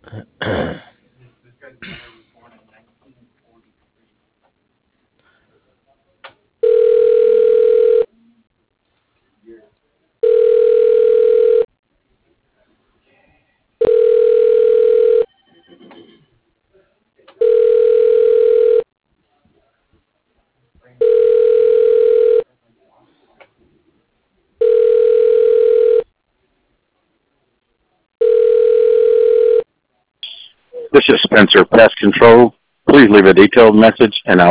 This is Spencer Pest Control. Please leave a detailed message and I'll